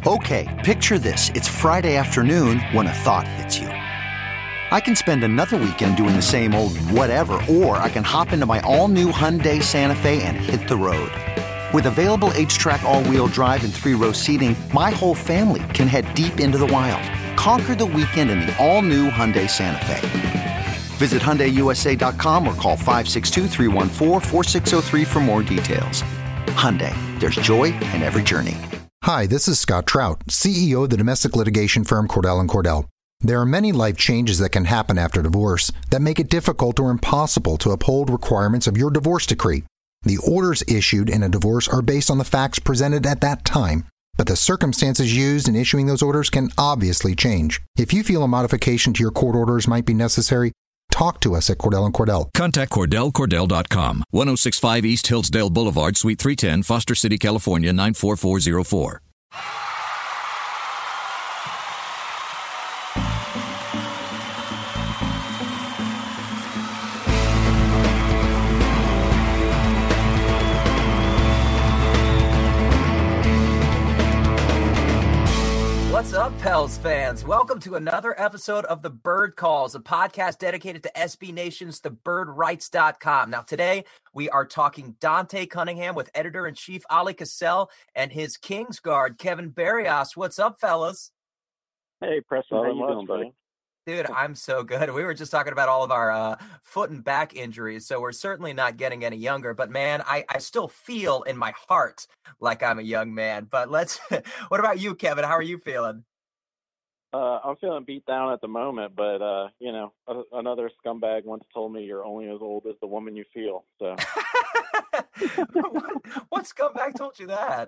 Okay, picture this. It's Friday afternoon when a thought hits you. I can spend another weekend doing the same old whatever, or I can hop into my all-new Hyundai Santa Fe and hit the road. With available H-Track all-wheel drive and 3-row seating, my whole family can head deep into the wild. Conquer the weekend in the all-new Hyundai Santa Fe. Visit HyundaiUSA.com or call 562-314-4603 for more details. Hyundai, there's joy in every journey. Hi, this is Scott Trout, CEO of the domestic litigation firm Cordell & Cordell. There are many life changes that can happen after divorce that make it difficult or impossible to uphold requirements of your divorce decree. The orders issued in a divorce are based on the facts presented at that time, but the circumstances used in issuing those orders can obviously change. If you feel a modification to your court orders might be necessary, talk to us at Cordell & Cordell. Contact CordellCordell.com, 1065 East Hillsdale Boulevard, Suite 310, Foster City, California, 94404. What's up, Pels fans? Welcome to another episode of The Bird Calls, a podcast dedicated to SB Nation's TheBirdWrites.com. Now, today we are talking Dante Cunningham with editor-in-chief Ali Cassell and his Kingsguard, Kevin Barrios. What's up, fellas? Hey, Preston, how you doing, buddy? Dude, I'm so good. We were just talking about all of our foot and back injuries, so we're certainly not getting any younger. But, man, I still feel in my heart like I'm a young man. But let's – what about you, Kevin? How are you feeling? I'm feeling beat down at the moment, but, another scumbag once told me you're only as old as the woman you feel. So, What scumbag told you that?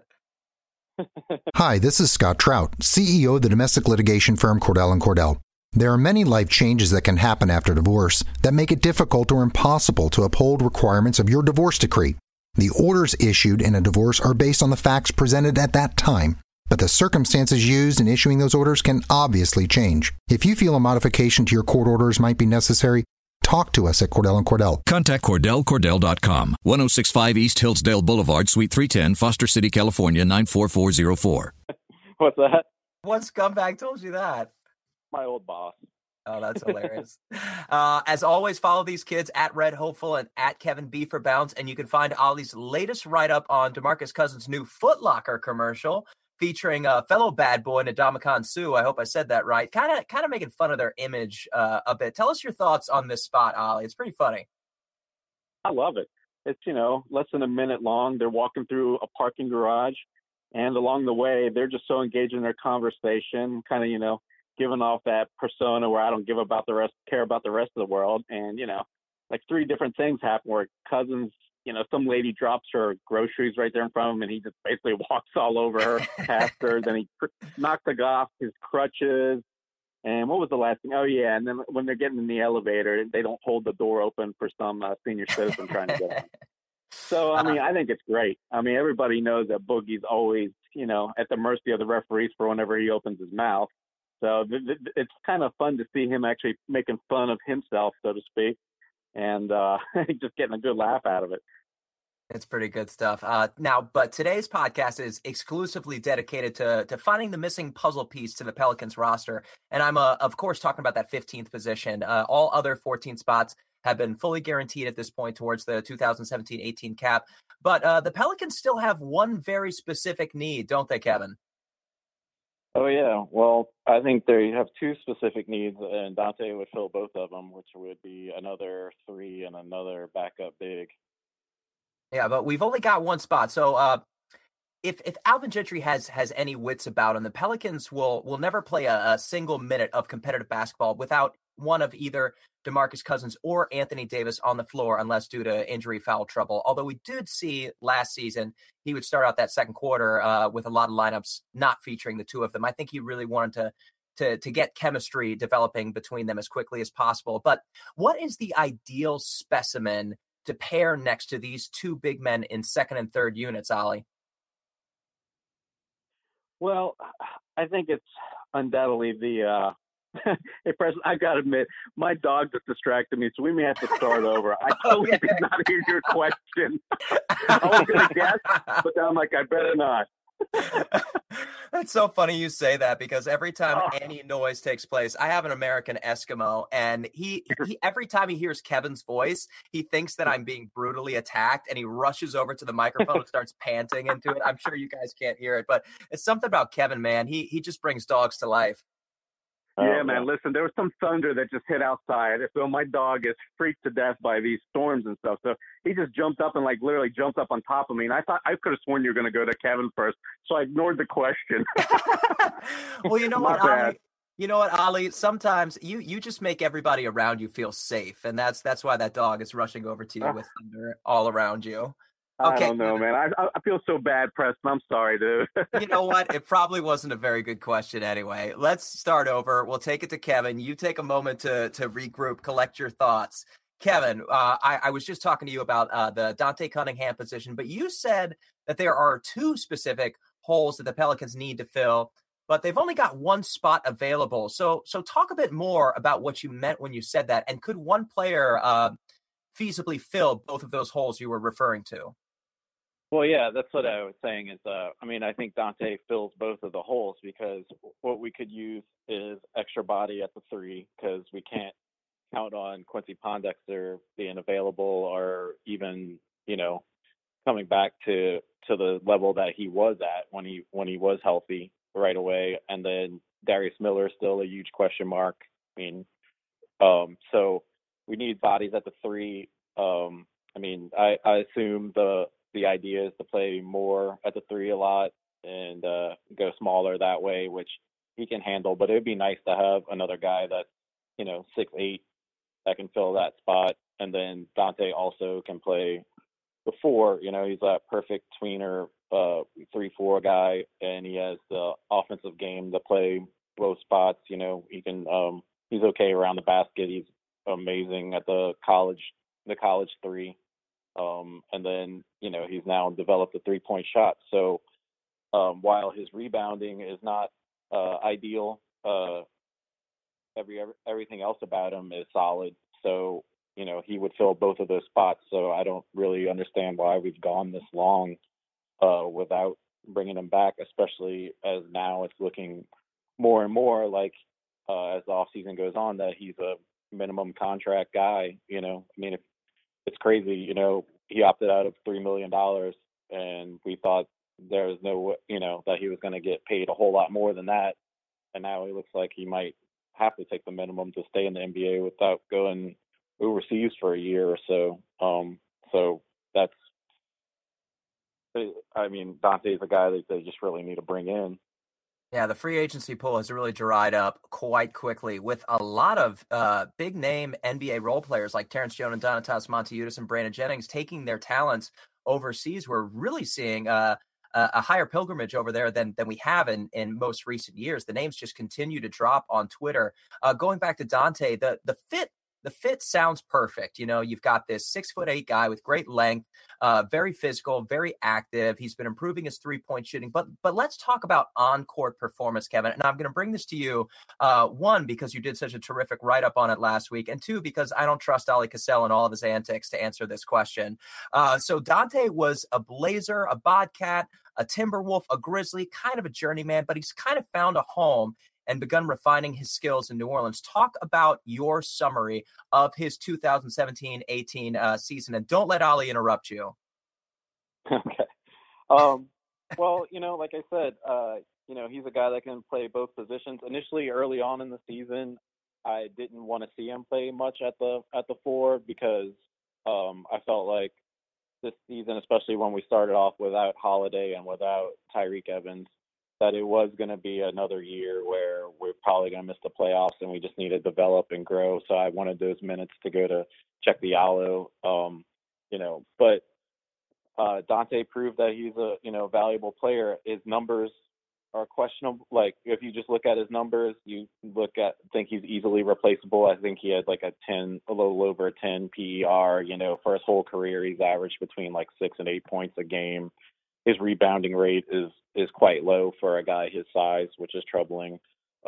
Hi, this is Scott Trout, CEO of the domestic litigation firm Cordell & Cordell. There are many life changes that can happen after divorce that make it difficult or impossible to uphold requirements of your divorce decree. The orders issued in a divorce are based on the facts presented at that time, but the circumstances used in issuing those orders can obviously change. If you feel a modification to your court orders might be necessary, talk to us at Cordell & Cordell. Contact CordellCordell.com, 1065 East Hillsdale Boulevard, Suite 310, Foster City, California, 94404. What's that? What scumbag told you that? My old boss. Oh, that's hilarious. As always, follow these kids at Red Hopeful and at Kevin B for Bounds, and you can find Ollie's latest write-up on DeMarcus Cousins' new Foot Locker commercial featuring a fellow bad boy, Ndamukong Suh. I hope I said that right. Kind of making fun of their image a bit. Tell us your thoughts on this spot, Ollie. It's pretty funny. I love it. It's, less than a minute long. They're walking through a parking garage, and along the way, they're just so engaged in their conversation, kind of, giving off that persona where I don't care about the rest of the world. And, like 3 different things happen where Cousins, some lady drops her groceries right there in front of him and he just basically walks all over her, past her. Then he knocks off his crutches. And what was the last thing? Oh, yeah. And then when they're getting in the elevator, they don't hold the door open for some senior citizen trying to get on. So, I think it's great. Everybody knows that Boogie's always, at the mercy of the referees for whenever he opens his mouth. So it's kind of fun to see him actually making fun of himself, so to speak, and just getting a good laugh out of it. It's pretty good stuff. But today's podcast is exclusively dedicated to finding the missing puzzle piece to the Pelicans roster. And I'm, of course, talking about that 15th position. All other 14 spots have been fully guaranteed at this point towards the 2017-18 cap. But the Pelicans still have one very specific need, don't they, Kevin? Oh, yeah. Well, I think they have 2 specific needs, and Dante would fill both of them, which would be another 3 and another backup big. Yeah, but we've only got one spot. So if Alvin Gentry has any wits about him, the Pelicans will never play a single minute of competitive basketball without one of either DeMarcus Cousins or Anthony Davis on the floor, unless due to injury, foul trouble. Although we did see last season he would start out that second quarter with a lot of lineups not featuring the 2 of them. I think he really wanted to get chemistry developing between them as quickly as possible. But what is the ideal specimen to pair next to these 2 big men in second and third units, Ollie? Well, I think it's undoubtedly the hey, Preston, I got to admit, my dog just distracted me, so we may have to start over. I totally did not hear your question. I was going to guess, but then I'm like, I better not. It's so funny you say that because every time Oh, any noise takes place, I have an American Eskimo, and he every time he hears Kevin's voice, he thinks that I'm being brutally attacked, and he rushes over to the microphone and starts panting into it. I'm sure you guys can't hear it, but it's something about Kevin, man. He just brings dogs to life. yeah, man. Listen, there was some thunder that just hit outside. So my dog is freaked to death by these storms and stuff. So he just jumped up and like literally jumped up on top of me. And I thought I could have sworn you were going to go to Kevin first. So I ignored the question. Well, you know My what, bad. Ali? You know what, Ali? Sometimes you just make everybody around you feel safe, and that's why that dog is rushing over to you with thunder all around you. I Okay, don't know, Kevin. man. I feel so bad, Preston. I'm sorry, dude. You know what? It probably wasn't a very good question anyway. Let's start over. We'll take it to Kevin. You take a moment to regroup, collect your thoughts. Kevin, I was just talking to you about the Dante Cunningham position, but you said that there are two specific holes that the Pelicans need to fill, but they've only got one spot available. So talk a bit more about what you meant when you said that, and could one player feasibly fill both of those holes you were referring to? Well, yeah, that's what I was saying is, I think Dante fills both of the holes because what we could use is extra body at the three because we can't count on Quincy Pondexter being available or even, coming back to the level that he was at when he was healthy right away. And then Darius Miller is still a huge question mark. I mean, so we need bodies at the three. I assume the idea is to play more at the three a lot and go smaller that way, which he can handle. But it would be nice to have another guy that's 6'8" that can fill that spot, and then Dante also can play the four. He's that perfect tweener 3-4 guy, and he has the offensive game to play both spots. He can he's okay around the basket. He's amazing at the college three. And then, he's now developed a 3-point shot. So while his rebounding is not ideal, everything else about him is solid. So, he would fill both of those spots. So I don't really understand why we've gone this long without bringing him back, especially as now it's looking more and more like as the offseason goes on that he's a minimum contract guy. It's crazy, he opted out of $3 million and we thought there was no, that he was going to get paid a whole lot more than that. And now he looks like he might have to take the minimum to stay in the NBA without going overseas for a year or so. So that's, Dante's a guy that they just really need to bring in. Yeah, the free agency pool has really dried up quite quickly with a lot of big name NBA role players like Terrence Jones and Donatas Monteudis and Brandon Jennings taking their talents overseas. We're really seeing a higher pilgrimage over there than we have in most recent years. The names just continue to drop on Twitter. Going back to Dante, the fit sounds perfect. You've got this 6'8" guy with great length, very physical, very active. He's been improving his 3-point shooting. But let's talk about on-court performance, Kevin. And I'm going to bring this to you, one, because you did such a terrific write-up on it last week, and two, because I don't trust Ali Cassell and all of his antics to answer this question. So Dante was a Blazer, a Bobcat, a Timberwolf, a Grizzly, kind of a journeyman, but he's kind of found a home and begun refining his skills in New Orleans. Talk about your summary of his 2017-18 season, and don't let Ali interrupt you. Okay. Well, like I said, he's a guy that can play both positions. Initially, early on in the season, I didn't want to see him play much at the four because I felt like this season, especially when we started off without Holiday and without Tyreke Evans, that it was going to be another year where we're probably going to miss the playoffs and we just need to develop and grow. So I wanted those minutes to go to Cheick Diallo, but Dante proved that he's a, valuable player. His numbers are questionable. Like if you just look at his numbers, think he's easily replaceable. I think he had like a little over a 10 PER, for his whole career. He's averaged between like 6 and 8 points a game. His rebounding rate is quite low for a guy his size, which is troubling.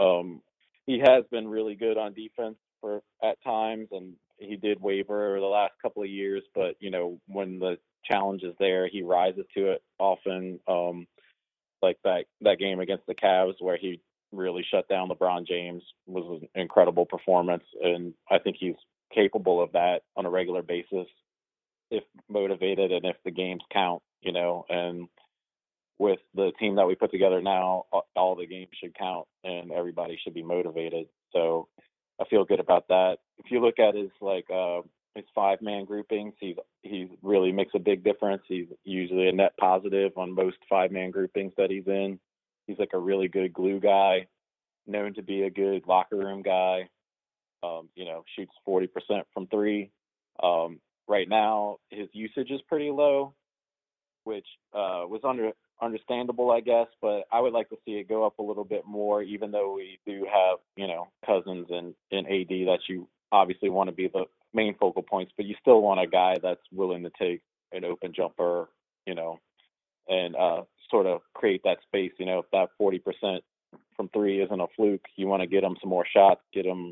He has been really good on defense at times, and he did waver the last couple of years. But when the challenge is there, he rises to it often. like that game against the Cavs where he really shut down LeBron James was an incredible performance, and I think he's capable of that on a regular basis if motivated and if the games count, and with the team that we put together now, all the games should count and everybody should be motivated. So I feel good about that. If you look at his 5-man groupings, he really makes a big difference. He's usually a net positive on most 5-man groupings that he's in. He's like a really good glue guy, known to be a good locker room guy. Shoots 40% from three. Right now, his usage is pretty low, which was understandable, I guess, but I would like to see it go up a little bit more, even though we do have, Cousins and AD that you obviously want to be the main focal points, but you still want a guy that's willing to take an open jumper, and sort of create that space. If that 40% from three isn't a fluke, you want to get him some more shots, get him,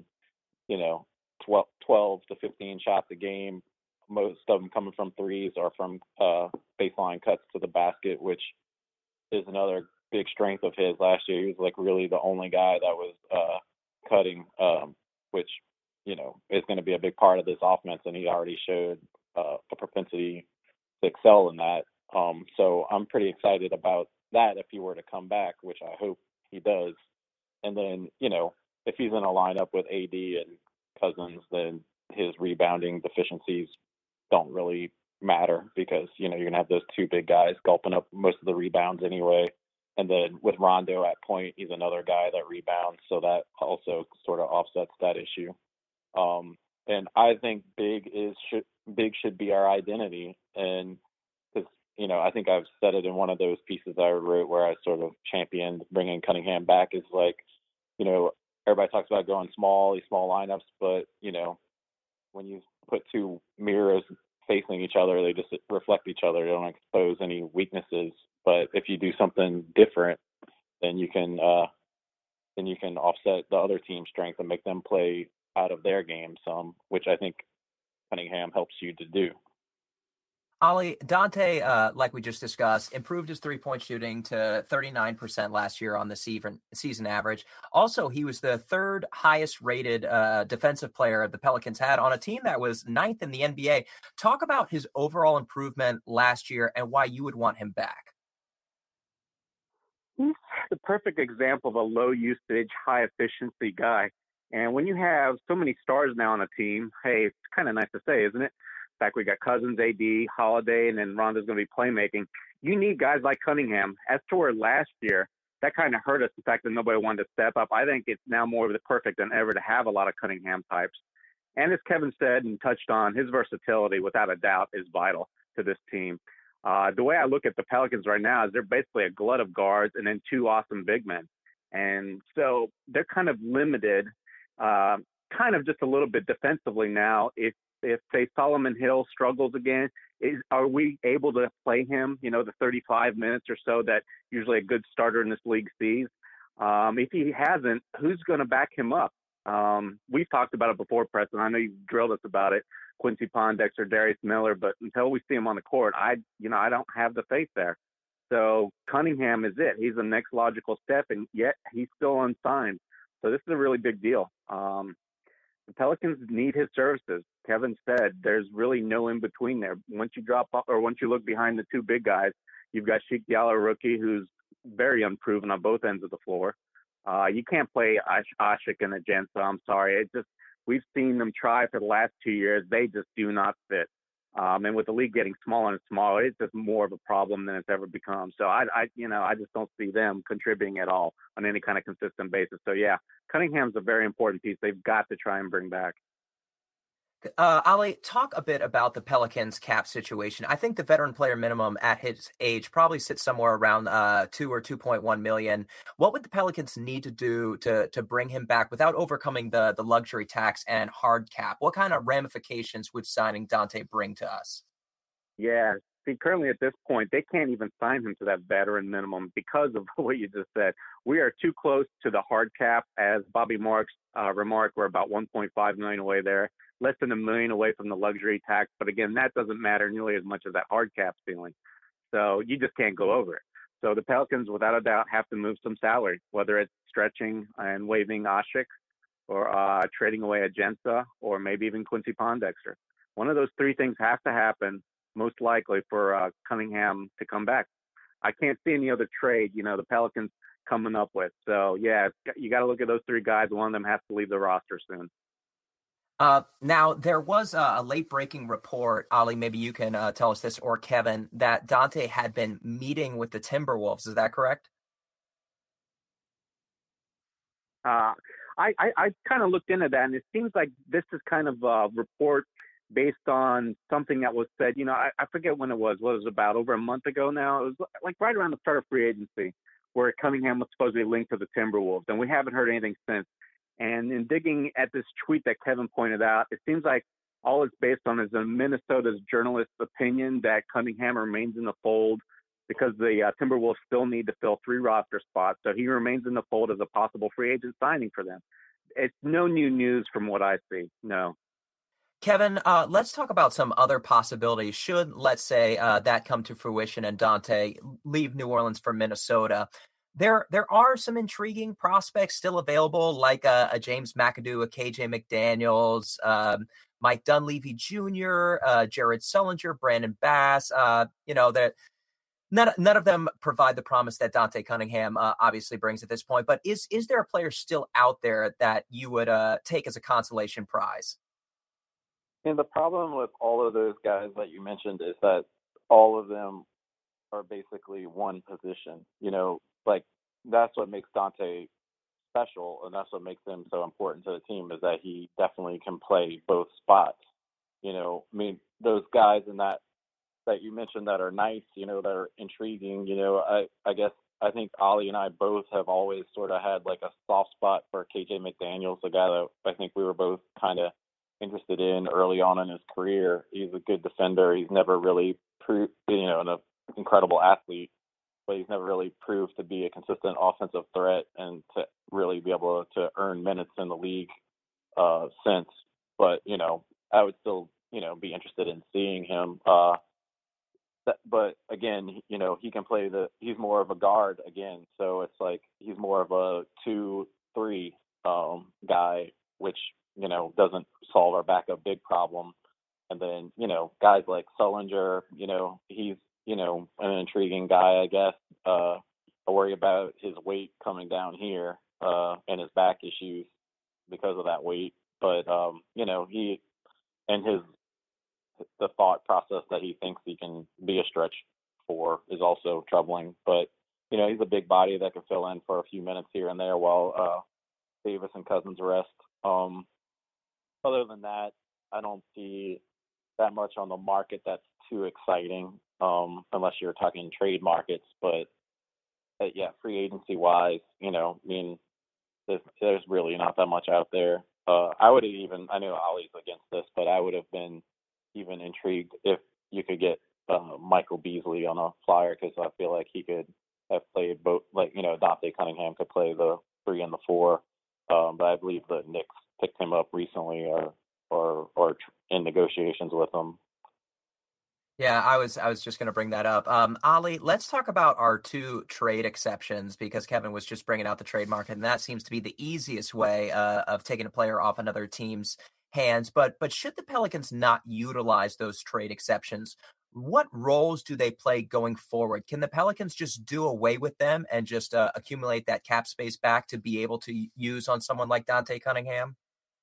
12 to 15 shots a game. Most of them coming from threes or from baseline cuts to the basket, which is another big strength of his. Last year, he was like really the only guy that was cutting, which, is going to be a big part of this offense. And he already showed a propensity to excel in that. So I'm pretty excited about that if he were to come back, which I hope he does. And then, if he's in a lineup with AD and Cousins, then his rebounding deficiencies don't really matter because, you're going to have those two big guys gulping up most of the rebounds anyway. And then with Rondo at point, he's another guy that rebounds. So that also sort of offsets that issue. And I think big should be our identity. And because, I think I've said it in one of those pieces I wrote where I sort of championed bringing Cunningham back is like, everybody talks about going these small lineups, but, when you put two mirrors facing each other, they just reflect each other. They don't expose any weaknesses. But if you do something different, then you can offset the other team's strength and make them play out of their game some, which I think Cunningham helps you to do. Ollie, Dante, like we just discussed, improved his three-point shooting to 39% last year on the season average. Also, he was the third highest rated defensive player the Pelicans had on a team that was ninth in the NBA. Talk about his overall improvement last year and why you would want him back. He's the perfect example of a low usage, high efficiency guy. And when you have so many stars now on a team, hey, it's kind of nice to say, isn't it? In fact, we got Cousins, AD, Holiday, and then Rondo's going to be playmaking. You need guys like Cunningham. As to where last year, that kind of hurt us, the fact that nobody wanted to step up. I think it's now more of the perfect than ever to have a lot of Cunningham types. And as Kevin said and touched on, his versatility, without a doubt, is vital to this team. The way I look at the Pelicans right now is they're basically a glut of guards and then two awesome big men. And so they're kind of limited, kind of just a little bit defensively now. If say Solomon Hill struggles again, are we able to play him, the 35 minutes or so that usually a good starter in this league sees? If he hasn't, who's going to back him up? We've talked about it before, Preston. I know you've drilled us about it, Quincy Pondexter, Darius Miller, but until we see him on the court, I don't have the faith there. So Cunningham is it. He's the next logical step, and yet he's still unsigned. So this is a really big deal. The Pelicans need his services. Kevin said there's really no in between there. Once you drop off, or once you look behind the two big guys, you've got Sheik Diallo, rookie, who's very unproven on both ends of the floor. You can't play Asik and Ajinça. I'm sorry. We've seen them try for the last 2 years. They just do not fit. And with the league getting smaller and smaller, it's just more of a problem than it's ever become. So I just don't see them contributing at all on any kind of consistent basis. So yeah, Cunningham's a very important piece. They've got to try and bring back. Ali, talk a bit about the Pelicans cap situation. I think the veteran player minimum at his age probably sits somewhere around 2 or 2.1 million. What would the Pelicans need to do to bring him back without overcoming the luxury tax and hard cap? What kind of ramifications would signing Dante bring to us? Yeah. See, currently at this point, they can't even sign him to that veteran minimum because of what you just said. We are too close to the hard cap. As Bobby Marks remarked, we're about 1.5 million away there, less than $1 million away from the luxury tax. But again, that doesn't matter nearly as much as that hard cap ceiling. So you just can't go over it. So the Pelicans, without a doubt, have to move some salary, whether it's stretching and waiving Ashik or trading away Agenta or maybe even Quincy Pondexter. One of those three things has to happen, most likely, for Cunningham to come back. I can't see any other trade, the Pelicans coming up with. So, yeah, you got to look at those three guys. One of them has to leave the roster soon. Now, there was a late-breaking report, Ali, maybe you can tell us this, or Kevin, that Dante had been meeting with the Timberwolves. Is that correct? I kind of looked into that, and it seems like this is kind of a report based on something that was said. I forget when it was. What, it was about over a month ago now? It was like right around the start of free agency, where Cunningham was supposed to be linked to the Timberwolves, and we haven't heard anything since. And in digging at this tweet that Kevin pointed out, it seems like all it's based on is a Minnesota's journalist's opinion that Cunningham remains in the fold because the Timberwolves still need to fill 3 roster spots. So he remains in the fold as a possible free agent signing for them. It's no new news from what I see. No. Kevin, let's talk about some other possibilities. Should, let's say, that come to fruition and Dante leave New Orleans for Minnesota, there are some intriguing prospects still available, like a James McAdoo, a KJ McDaniels, Mike Dunleavy Jr., Jared Sullinger, Brandon Bass. That none of them provide the promise that Dante Cunningham obviously brings at this point. But is there a player still out there that you would take as a consolation prize? And the problem with all of those guys that you mentioned is that all of them are basically one position. Like that's what makes Dante special, and that's what makes him so important to the team is that he definitely can play both spots. Those guys in that you mentioned that are nice, that are intriguing. I think Ali and I both have always sort of had like a soft spot for KJ McDaniels, a guy that I think we were both kind of interested in early on in his career. He's a good defender. He's never really proved, an incredible athlete, but he's never really proved to be a consistent offensive threat and to really be able to earn minutes in the league since. But, I would still, be interested in seeing him. But again, he can play he's more of a guard again. So it's like he's more of a 2-3 guy, which, doesn't solve our backup big problem. And then, guys like Sullinger, he's, an intriguing guy, I guess. I worry about his weight coming down here and his back issues because of that weight. But, he and the thought process that he thinks he can be a stretch for is also troubling. But, he's a big body that can fill in for a few minutes here and there while Davis and Cousins rest. Other than that, I don't see that much on the market that's too exciting, unless you're talking trade markets. But yeah, free agency wise, there's really not that much out there. I know Ali's against this, but I would have been even intrigued if you could get Michael Beasley on a flyer, because I feel like he could have played both. Like, Dante Cunningham could play the 3 and the 4, but I believe the Knicks picked him up recently or in negotiations with him. Yeah, I was just going to bring that up. Ali, let's talk about our 2 trade exceptions, because Kevin was just bringing out the trade market, and that seems to be the easiest way of taking a player off another team's hands. But should the Pelicans not utilize those trade exceptions, what roles do they play going forward? Can the Pelicans just do away with them and just accumulate that cap space back to be able to use on someone like Dante Cunningham?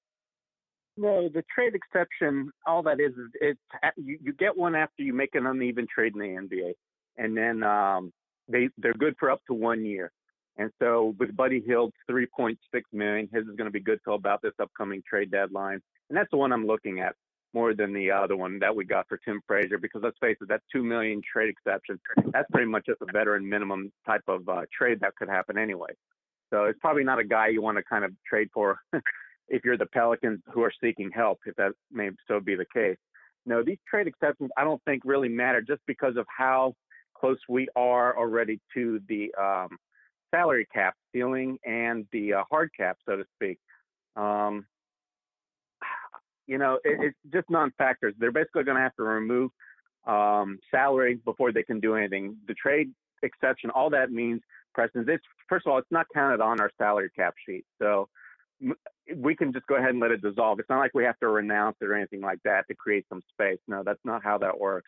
No, the trade exception, all that is you get one after you make an uneven trade in the NBA, and then they're good for up to 1 year. And so with Buddy Hield's $3.6 million, his is going to be good till about this upcoming trade deadline, and that's the one I'm looking at more than the other one that we got for Tim Frazier, because let's face it, that $2 million trade exception, that's pretty much just a veteran minimum type of trade that could happen anyway. So it's probably not a guy you want to kind of trade for if you're the Pelicans who are seeking help, if that may so be the case. No, these trade exceptions I don't think really matter, just because of how close we are already to the salary cap ceiling and the hard cap, so to speak. It's just non-factors. They're basically going to have to remove salary before they can do anything. The trade exception, all that means, Preston, is first of all, it's not counted on our salary cap sheet. So we can just go ahead and let it dissolve. It's not like we have to renounce it or anything like that to create some space. No, that's not how that works.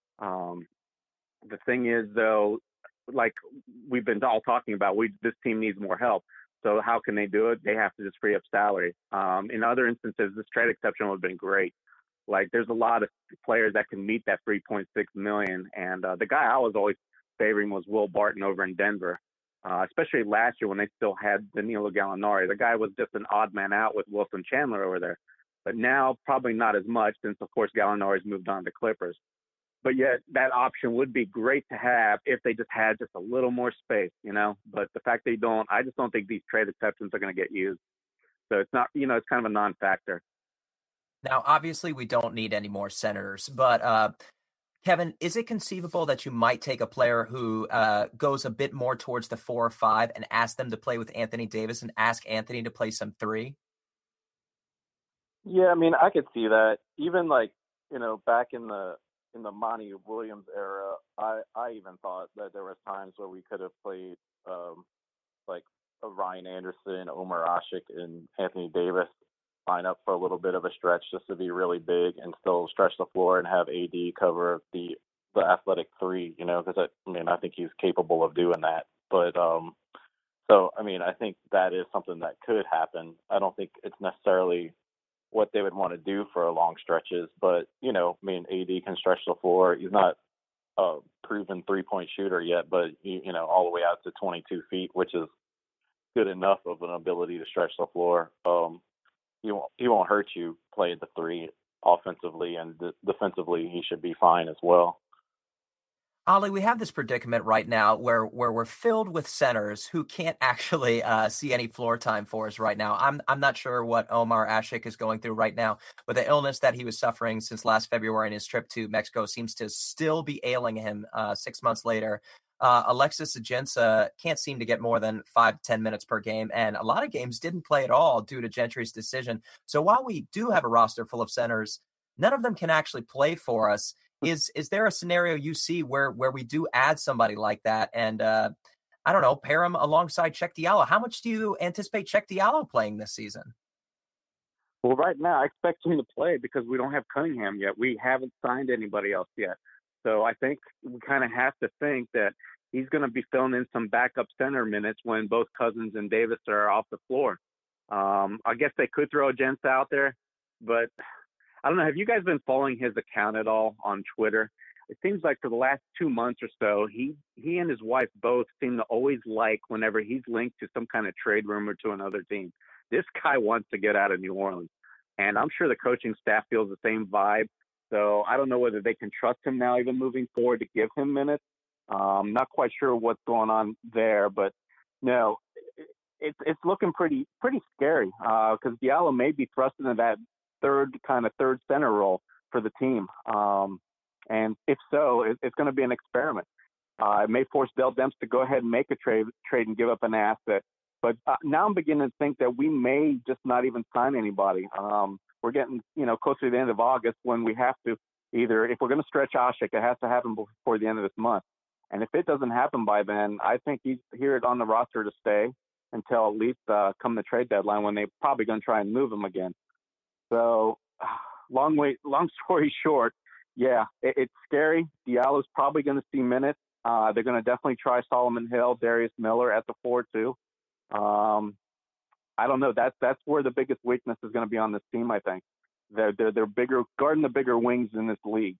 The thing is, though, like we've been all talking about, this team needs more help. So how can they do it? They have to just free up salary. In other instances, this trade exception would have been great. Like there's a lot of players that can meet that $3.6 million. And the guy I was always favoring was Will Barton over in Denver, especially last year when they still had Danilo Gallinari. The guy was just an odd man out with Wilson Chandler over there. But now probably not as much since, of course, Gallinari's moved on to Clippers. But yet that option would be great to have if they just had just a little more space, you know. But the fact they don't, I just don't think these trade exceptions are going to get used. So it's not, you know, it's kind of a non-factor. Now, obviously, we don't need any more centers, but Kevin, is it conceivable that you might take a player who goes a bit more towards the 4 or 5 and ask them to play with Anthony Davis and ask Anthony to play some 3? Yeah, I mean, I could see that. Even like, you know, back in the Monty Williams era, I even thought that there was times where we could have played like a Ryan Anderson, Omar Asik, and Anthony Davis line up for a little bit of a stretch just to be really big and still stretch the floor and have AD cover the athletic 3, you know, because I think he's capable of doing that. But so, I mean, I think that is something that could happen. I don't think it's necessarily what they would want to do for long stretches, but, you know, I mean, AD can stretch the floor. He's not a proven 3-point shooter yet, but, you know, all the way out to 22 feet, which is good enough of an ability to stretch the floor. He won't hurt you playing the 3 offensively, and defensively he should be fine as well. Ollie, we have this predicament right now where we're filled with centers who can't actually see any floor time for us right now. I'm not sure what Omar Asik is going through right now, but the illness that he was suffering since last February in his trip to Mexico seems to still be ailing him 6 months later. Alexis Ajinça can't seem to get more than 5 to 10 minutes per game, and a lot of games didn't play at all due to Gentry's decision. So while we do have a roster full of centers, none of them can actually play for us. Is there a scenario you see where we do add somebody like that and, I don't know, pair him alongside Cheick Diallo? How much do you anticipate Cheick Diallo playing this season? Well, right now I expect him to play because we don't have Cunningham yet. We haven't signed anybody else yet. So I think we kind of have to think that he's going to be filling in some backup center minutes when both Cousins and Davis are off the floor. I guess they could throw Ajinça out there, but I don't know. Have you guys been following his account at all on Twitter? It seems like for the last 2 months or so, he and his wife both seem to always like whenever he's linked to some kind of trade rumor to another team. This guy wants to get out of New Orleans, and I'm sure the coaching staff feels the same vibe. So I don't know whether they can trust him now, even moving forward, to give him minutes. Not quite sure what's going on there, but no, it's looking pretty scary because Diallo may be thrust into that third center role for the team. And if so, it's going to be an experiment. It may force Dell Demps to go ahead and make a trade and give up an asset. But now I'm beginning to think that we may just not even sign anybody. We're getting, closer to the end of August when we have to either, if we're going to stretch Asik, it has to happen before the end of this month. And if it doesn't happen by then, I think he's here on the roster to stay until at least come the trade deadline when they're probably going to try and move him again. So long story short, yeah, it's scary. Diallo's probably going to see minutes. They're going to definitely try Solomon Hill, Darius Miller at the 4 too. I don't know. That's where the biggest weakness is going to be on this team. I think they're bigger, guarding the bigger wings in this league.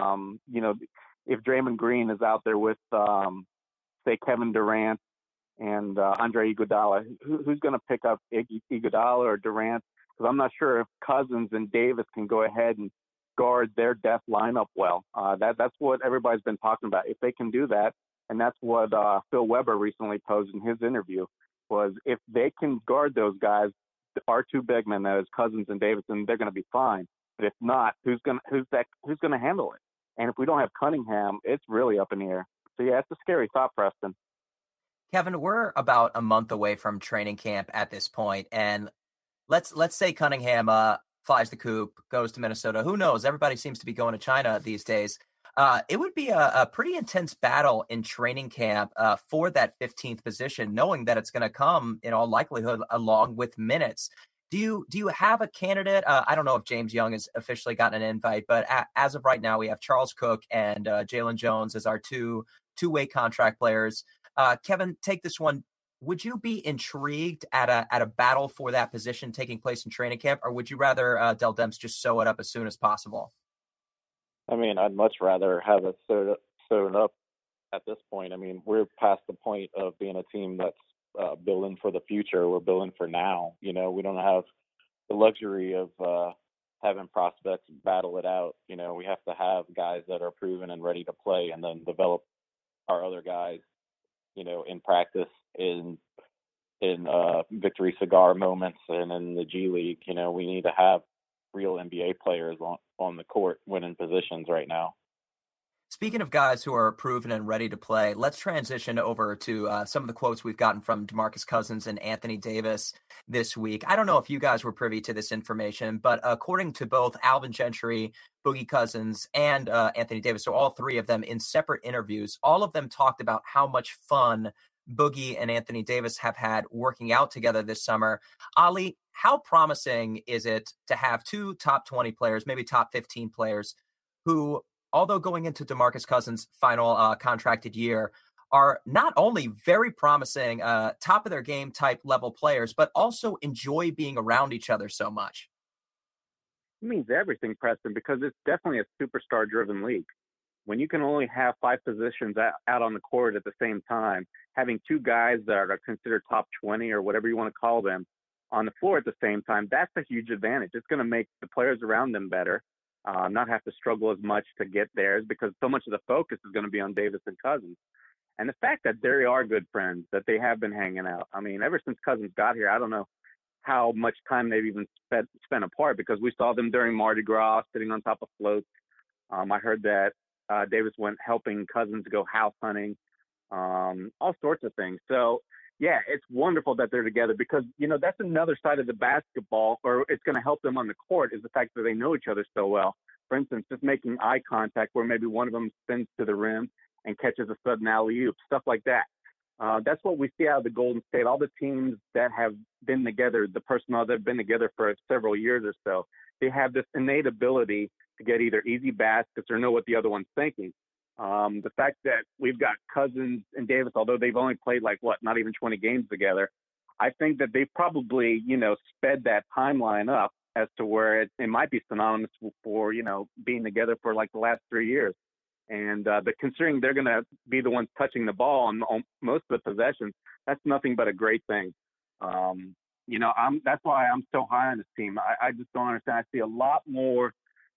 If Draymond Green is out there with, say, Kevin Durant and Andre Iguodala, who's going to pick up Iguodala or Durant? Because I'm not sure if Cousins and Davis can go ahead and guard their depth lineup well. That's what everybody's been talking about. If they can do that, and that's what Phil Weber recently posed in his interview, was if they can guard those guys, our 2 big men, that is Cousins and Davis, then they're going to be fine. But if not, who's going to handle it? And if we don't have Cunningham, it's really up in the air. So yeah, it's a scary thought, Preston. Kevin, we're about a month away from training camp at this point, and let's say Cunningham flies the coop, goes to Minnesota. Who knows? Everybody seems to be going to China these days. It would be a pretty intense battle in training camp for that 15th position, knowing that it's going to come in all likelihood along with minutes. Do you have a candidate? I don't know if James Young has officially gotten an invite, but as of right now, we have Charles Cook and Jalen Jones as our two-way contract players. Kevin, take this one. Would you be intrigued at a battle for that position taking place in training camp, or would you rather Dell Demps just sew it up as soon as possible? I mean, I'd much rather have it sewed up at this point. I mean, we're past the point of being a team that's building for the future. We're building for now. You know, we don't have the luxury of having prospects battle it out. You know, we have to have guys that are proven and ready to play, and then develop our other guys, you know, in practice, in victory cigar moments, and in the G League. You know, we need to have real NBA players on the court winning positions right now. Speaking of guys who are proven and ready to play, let's transition over to some of the quotes we've gotten from DeMarcus Cousins and Anthony Davis this week. I don't know if you guys were privy to this information, but according to both Alvin Gentry, Boogie Cousins, and Anthony Davis, so all three of them in separate interviews, all of them talked about how much fun Boogie and Anthony Davis have had working out together this summer. Ali, how promising is it to have two top 20 players, maybe top 15 players, who, although going into DeMarcus Cousins' final contracted year, are not only very promising, top of their game type level players, but also enjoy being around each other so much? It means everything, Preston, because it's definitely a superstar-driven league. When you can only have 5 positions out on the court at the same time, having 2 guys that are considered top 20 or whatever you want to call them on the floor at the same time, that's a huge advantage. It's going to make the players around them better. Not have to struggle as much to get theirs, because so much of the focus is going to be on Davis and Cousins. And the fact that they are good friends, that they have been hanging out. I mean, ever since Cousins got here, I don't know how much time they've even spent apart, because we saw them during Mardi Gras sitting on top of floats. I heard that Davis went helping Cousins go house hunting, all sorts of things. So, yeah, it's wonderful that they're together, because, you know, that's another side of the basketball, or it's going to help them on the court, is the fact that they know each other so well. For instance, just making eye contact where maybe one of them spins to the rim and catches a sudden alley-oop, stuff like that. That's what we see out of the Golden State. All the teams that have been together, the personnel that have been together for several years or so, they have this innate ability to get either easy baskets or know what the other one's thinking. The fact that we've got Cousins and Davis, although they've only played not even 20 games together, I think that they've probably, you know, sped that timeline up as to where it might be synonymous for, you know, being together for like the last 3 years. And but considering they're going to be the ones touching the ball on most of the possessions, that's nothing but a great thing. You know, that's why I'm so high on this team. I just don't understand. I see a lot more.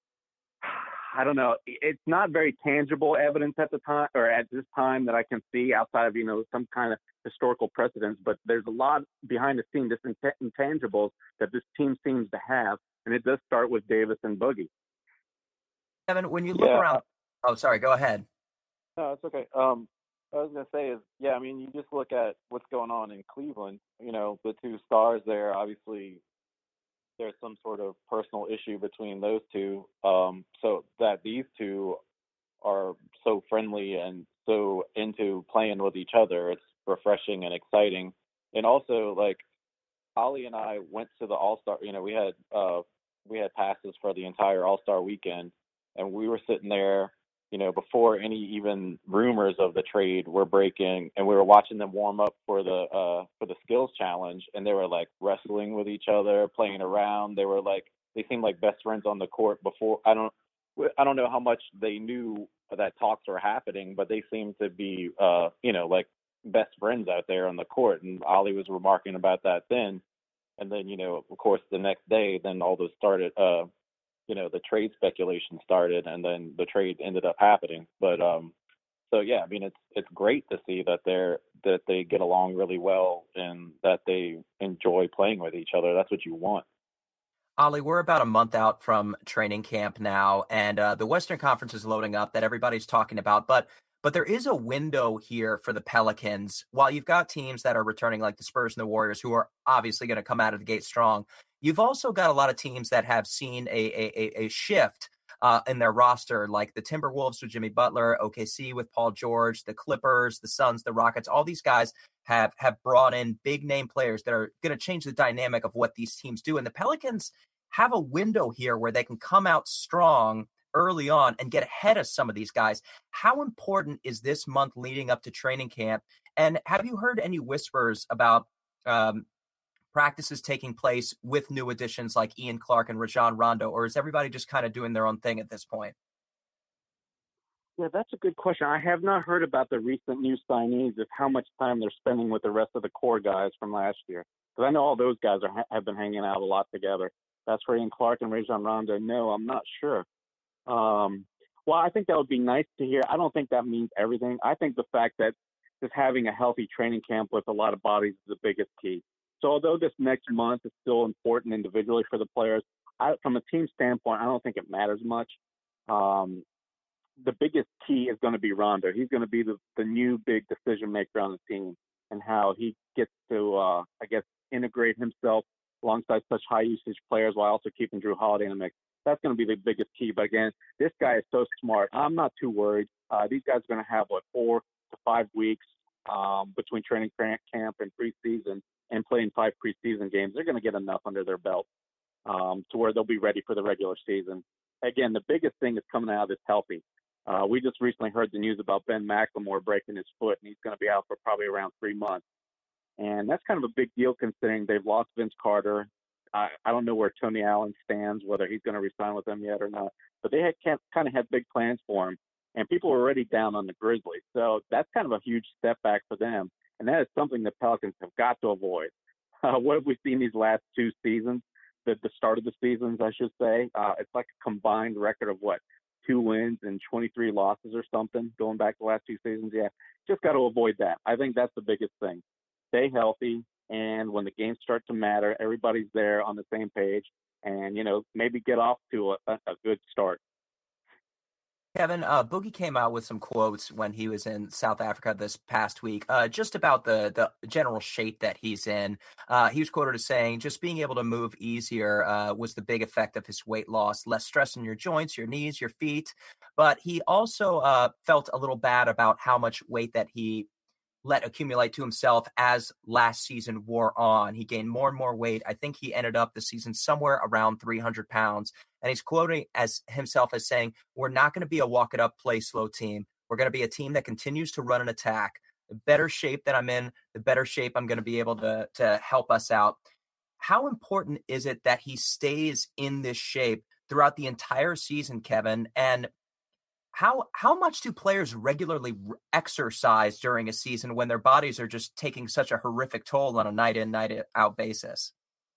I don't know. It's not very tangible evidence at the time, or at this time, that I can see outside of, you know, some kind of historical precedence. But there's a lot behind the scenes, just intangibles that this team seems to have, and it does start with Davis and Boogie. Kevin, when you look around, oh, sorry, go ahead. No, it's okay. I was going to say is, yeah, I mean, you just look at what's going on in Cleveland. You know, the 2 stars there, obviously there's some sort of personal issue between those two. So that these two are so friendly and so into playing with each other, it's refreshing and exciting. And also, like, Ollie and I went to the All-Star, you know, we had passes for the entire All-Star weekend, and we were sitting there, you know, before any even rumors of the trade were breaking, and we were watching them warm up for the skills challenge, and they were like wrestling with each other, playing around. They seemed like best friends on the court before. I don't know how much they knew that talks were happening, but they seemed to be, you know, like best friends out there on the court. And Ollie was remarking about that then. And then, you know, of course, the next day, then all this started, you know, the trade speculation started, and then the trade ended up happening. But so yeah, I mean, it's great to see that they get along really well and that they enjoy playing with each other. That's what you want. Ollie, we're about a month out from training camp now, and the Western Conference is loading up that everybody's talking about. But there is a window here for the Pelicans. While you've got teams that are returning like the Spurs and the Warriors, who are obviously going to come out of the gate strong, you've also got a lot of teams that have seen a shift in their roster, like the Timberwolves with Jimmy Butler, OKC with Paul George, the Clippers, the Suns, the Rockets. All these guys have brought in big name players that are going to change the dynamic of what these teams do. And the Pelicans have a window here where they can come out strong early on and get ahead of some of these guys. How important is this month leading up to training camp? And have you heard any whispers about practices taking place with new additions like Ian Clark and Rajon Rondo, or is everybody just kind of doing their own thing at this point? Yeah, that's a good question. I have not heard about the recent new signees of how much time they're spending with the rest of the core guys from last year. Because I know all those guys have been hanging out a lot together. That's for Ian Clark and Rajon Rondo. No, I'm not sure. Well, I think that would be nice to hear. I don't think that means everything. I think the fact that just having a healthy training camp with a lot of bodies is the biggest key. So although this next month is still important individually for the players, from a team standpoint, I don't think it matters much. The biggest key is going to be Rondo. He's going to be the new big decision maker on the team and how he gets to, integrate himself alongside such high usage players while also keeping Jrue Holiday in the mix. That's going to be the biggest key. But again, this guy is so smart. I'm not too worried. These guys are going to have 4 to 5 weeks between training camp and preseason and playing 5 preseason games. They're going to get enough under their belt to where they'll be ready for the regular season. Again, the biggest thing is coming out of this healthy. We just recently heard the news about Ben McLemore breaking his foot, and he's going to be out for probably around 3 months. And that's kind of a big deal considering they've lost Vince Carter. I don't know where Tony Allen stands, whether he's going to resign with them yet or not. But they kind of had big plans for him, and people were already down on the Grizzlies. So that's kind of a huge step back for them, and that is something the Pelicans have got to avoid. What have we seen these last 2 seasons, the start of the seasons, I should say? It's like a combined record of 2 wins and 23 losses or something going back the last 2 seasons. Yeah, just got to avoid that. I think that's the biggest thing. Stay healthy, and when the games start to matter, everybody's there on the same page, and, maybe get off to a good start. Kevin, Boogie came out with some quotes when he was in South Africa this past week, just about the general shape that he's in. He was quoted as saying, just being able to move easier was the big effect of his weight loss, less stress in your joints, your knees, your feet. But he also felt a little bad about how much weight that he let accumulate to himself as last season wore on. He gained more and more weight. I think he ended up the season somewhere around 300 pounds. And he's quoting as himself as saying, we're not going to be a walk it up, play slow team. We're going to be a team that continues to run an attack. The better shape that I'm in, the better shape I'm going to be able to help us out. How important is it that he stays in this shape throughout the entire season, Kevin? And how much do players regularly exercise during a season when their bodies are just taking such a horrific toll on a night in, night out basis?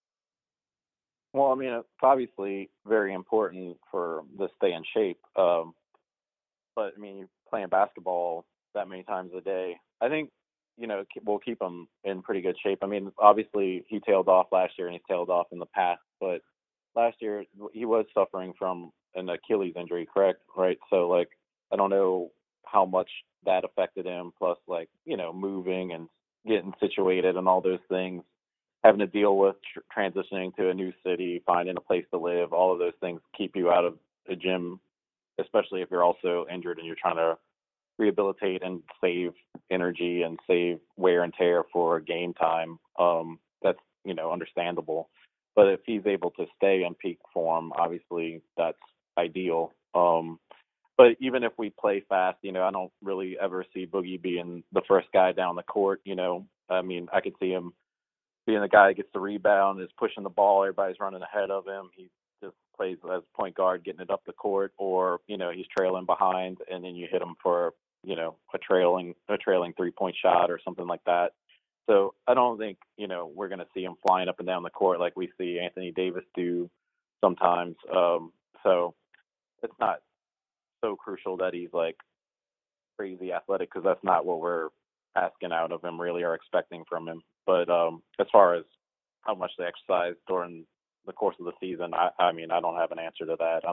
Well, I mean, it's obviously very important for the stay in shape. But I mean, you're playing basketball that many times a day. I think, we'll keep him in pretty good shape. I mean, obviously he tailed off last year and he's tailed off in the past, but last year he was suffering from an Achilles injury, correct? Right. So I don't know how much that affected him. Plus moving and getting situated and all those things, having to deal with transitioning to a new city, finding a place to live, all of those things keep you out of the gym, especially if you're also injured and you're trying to rehabilitate and save energy and save wear and tear for game time. That's, understandable. But if he's able to stay in peak form, obviously that's ideal. But even if we play fast, I don't really ever see Boogie being the first guy down the court. I mean, I could see him being the guy that gets the rebound, is pushing the ball, everybody's running ahead of him. He just plays as point guard, getting it up the court, or, he's trailing behind and then you hit him for, a trailing 3-point shot or something like that. So I don't think, we're going to see him flying up and down the court like we see Anthony Davis do sometimes. So it's not so crucial that he's crazy athletic, because that's not what we're asking out of him really or expecting from him. But as far as how much they exercise during the course of the season, I mean, I don't have an answer to that.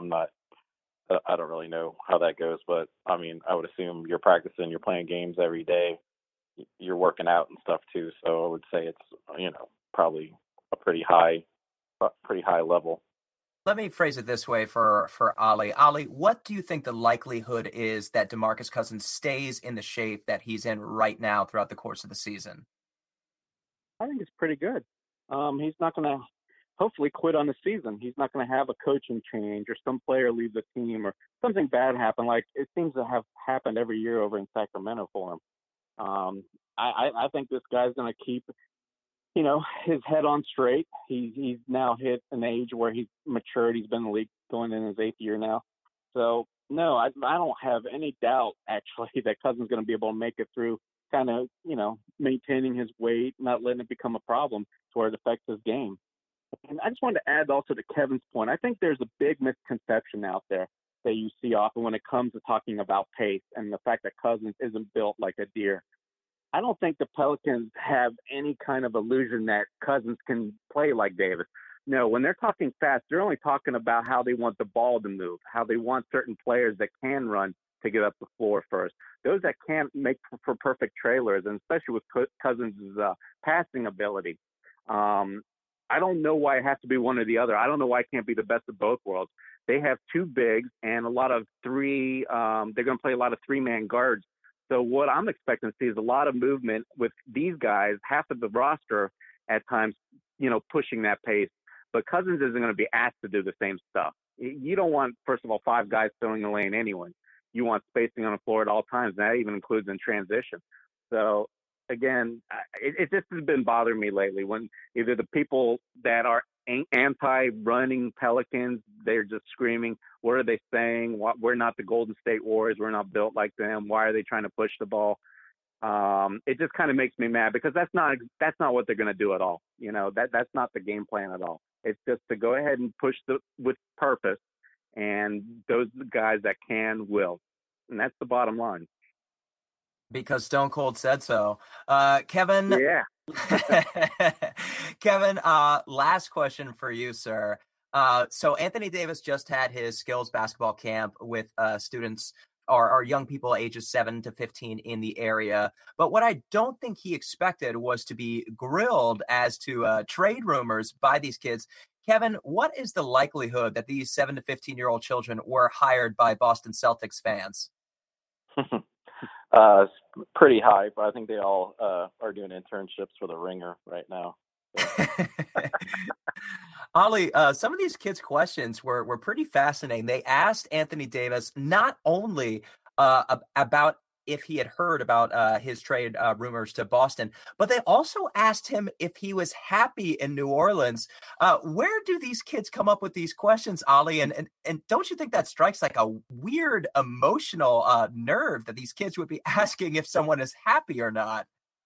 I don't really know how that goes, but I mean, I would assume you're practicing, you're playing games every day, you're working out and stuff too. So I would say it's, probably a pretty high level. Let me phrase it this way for Ollie. Ollie, what do you think the likelihood is that DeMarcus Cousins stays in the shape that he's in right now throughout the course of the season? I think it's pretty good. He's not going to hopefully quit on the season. He's not going to have a coaching change or some player leave the team or something bad happen. Like it seems to have happened every year over in Sacramento for him. I think this guy's going to keep, his head on straight. He's now hit an age where he's matured. He's been in the league going in his 8th year now. So no, I don't have any doubt actually that Cousins going to be able to make it through kind of, maintaining his weight, not letting it become a problem to where it affects his game. And I just wanted to add also to Kevin's point. I think there's a big misconception out there that you see often when it comes to talking about pace and the fact that Cousins isn't built like a deer. I don't think the Pelicans have any kind of illusion that Cousins can play like Davis. No, when they're talking fast, they're only talking about how they want the ball to move, how they want certain players that can run to get up the floor first. Those that can't make for perfect trailers, and especially with Cousins' passing ability. I don't know why it has to be one or the other. I don't know why it can't be the best of both worlds. They have 2 bigs and a lot of 3. They're going to play a lot of 3-man guards. So what I'm expecting to see is a lot of movement with these guys, half of the roster at times, pushing that pace. But Cousins isn't going to be asked to do the same stuff. You don't want, first of all, 5 guys filling the lane anyway. You want spacing on the floor at all times, and that even includes in transition. So, again, it just has been bothering me lately when either the people that are anti-running Pelicans, they're just screaming, what are they saying? We're not the Golden State Warriors. We're not built like them. Why are they trying to push the ball? It just kind of makes me mad because that's not what they're going to do at all. That's not the game plan at all. It's just to go ahead and push with purpose, and those are the guys that can will, and that's the bottom line. Because Stone Cold said so. Kevin. Yeah. Kevin, last question for you, sir. So Anthony Davis just had his skills basketball camp with students or young people ages 7 to 15 in the area. But what I don't think he expected was to be grilled as to trade rumors by these kids. Kevin, what is the likelihood that these 7 to 15-year-old children were hired by Boston Celtics fans? It's pretty high, but I think they all are doing internships for the Ringer right now. So. Ollie, some of these kids' questions were pretty fascinating. They asked Anthony Davis not only about if he had heard about his trade rumors to Boston, but they also asked him if he was happy in New Orleans. Where do these kids come up with these questions, Ollie? And don't you think that strikes like a weird emotional nerve that these kids would be asking if someone is happy or not?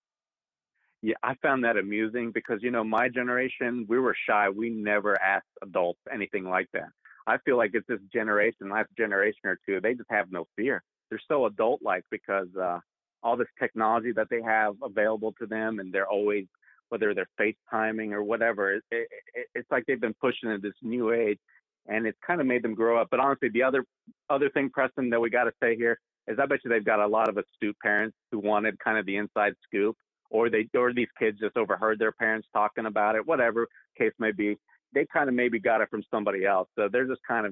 Yeah, I found that amusing because, my generation, we were shy. We never asked adults anything like that. I feel like it's this generation, last generation or two, they just have no fear. They're so adult-like because all this technology that they have available to them, and they're always, whether they're FaceTiming or whatever, it's like they've been pushing into this new age, and it's kind of made them grow up. But honestly, the other thing, Preston, that we got to say here is I bet you they've got a lot of astute parents who wanted kind of the inside scoop, or these kids just overheard their parents talking about it, whatever case may be. They kind of maybe got it from somebody else. So they're just kind of,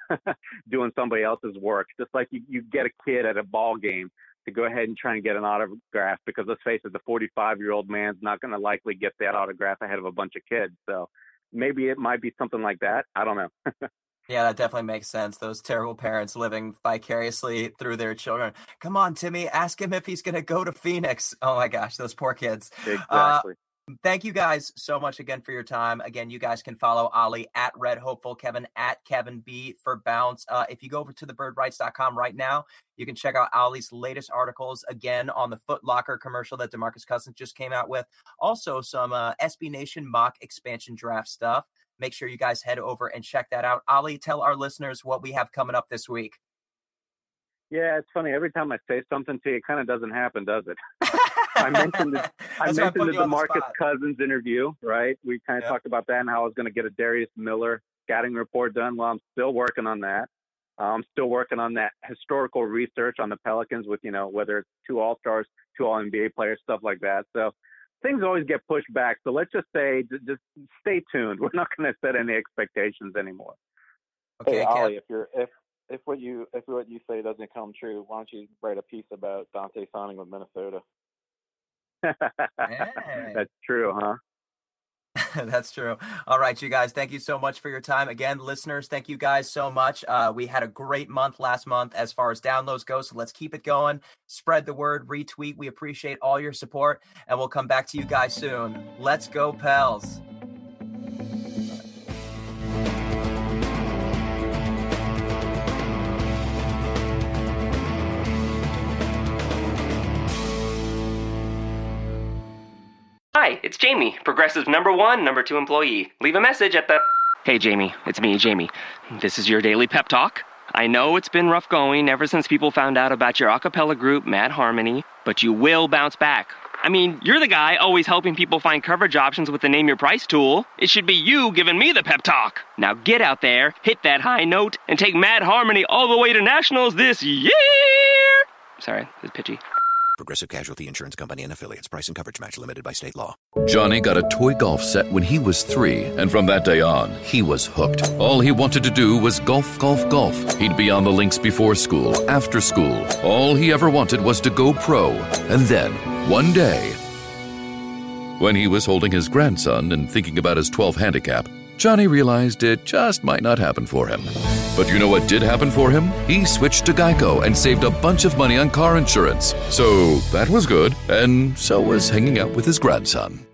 doing somebody else's work. Just like you get a kid at a ball game to go ahead and try and get an autograph because let's face it, the 45-year-old man's not going to likely get that autograph ahead of a bunch of kids. So maybe it might be something like that. I don't know. Yeah, that definitely makes sense. Those terrible parents living vicariously through their children. Come on, Timmy, ask him if he's going to go to Phoenix. Oh my gosh, those poor kids. Exactly. Thank you guys so much again for your time. Again, you guys can follow Ollie at Red Hopeful, Kevin at Kevin B for Bounce. If you go over to thebirdwrites.com right now, you can check out Ollie's latest articles again on the Foot Locker commercial that DeMarcus Cousins just came out with. Also some SB Nation mock expansion draft stuff. Make sure you guys head over and check that out. Ollie, tell our listeners what we have coming up this week. Yeah, it's funny. Every time I say something to you, it kind of doesn't happen, does it? I mentioned the DeMarcus Cousins interview, right? We kind of talked about that and how I was going to get a Darius Miller scouting report done. Well, I'm still working on that. I'm still working on that historical research on the Pelicans with, whether it's 2 All-Stars, 2 All-NBA players, stuff like that. So things always get pushed back. So let's just say, just stay tuned. We're not going to set any expectations anymore. Okay, hey, Ollie, if what you say doesn't come true, why don't you write a piece about Dante signing with Minnesota? Hey. That's true, huh? That's true. All right, you guys, thank you so much for your time. Again, listeners, thank you guys so much. We had a great month last month as far as downloads go, so let's keep it going. Spread the word, retweet. We appreciate all your support, and we'll come back to you guys soon. Let's go, Pels. Hi, it's Jamie, Progressive number 2 employee. Leave a message at the... Hey, Jamie, it's me, Jamie. This is your daily pep talk. I know it's been rough going ever since people found out about your a cappella group, Mad Harmony, but you will bounce back. I mean, you're the guy always helping people find coverage options with the Name Your Price tool. It should be you giving me the pep talk. Now get out there, hit that high note, and take Mad Harmony all the way to nationals this year! Sorry, this is pitchy. Progressive Casualty Insurance Company and Affiliates. Price and coverage match limited by state law. Johnny got a toy golf set when he was 3, and from that day on, he was hooked. All he wanted to do was golf, golf, golf. He'd be on the links before school, after school. All he ever wanted was to go pro. And then, one day, when he was holding his grandson and thinking about his 12 handicap, Johnny realized it just might not happen for him. But you know what did happen for him? He switched to Geico and saved a bunch of money on car insurance. So that was good, and so was hanging out with his grandson.